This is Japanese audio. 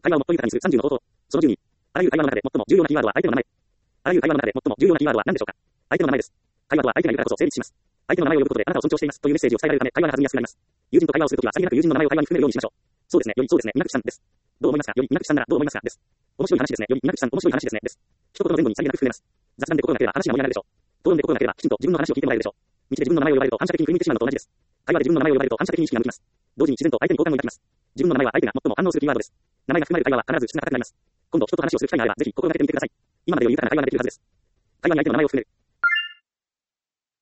会話をもっと豊かにする30の方法。その12。あらゆる会話の中で最も重要なキーワードは相手の名前。あらゆる会話の中で最も重要なキーワードは何でしょうか。相手の名前です。会話とは相手がいるからこそ成立します。相手の名前を呼ぶことであなたを尊重していますというメッセージを伝えられるため会話が弾みやすくなります。友人と会話をするときはさりげなく友人の名前を会話に含めるようにしましょう。そうですね。よりそうですね。稲垣さんです。どう思いますか。より稲垣さんならどう思いますかです。面白い話ですね。より稲垣さん面白い話ですね。です。一言の前後にさりげなく含めます。雑談で心がければ話が盛り上がるでしょう。討論で心がければきちんと自分の話を聞いてもらえるでしょう。道で自分の名前を呼ばれると反射的に振り向いてしまうのと同じです。会話で自分の名前を呼ばれると反射的に意識が向きます。同時に自然と相手に好感を抱きます。自分の名前は相手が最も反応するキーワードです。名前が含まれる会話は必ず質が高くなります。今度人と話をする機会があればぜひ心がけてみてください。今までより豊かな会話ができるはずです。会話に相手の名前を含める。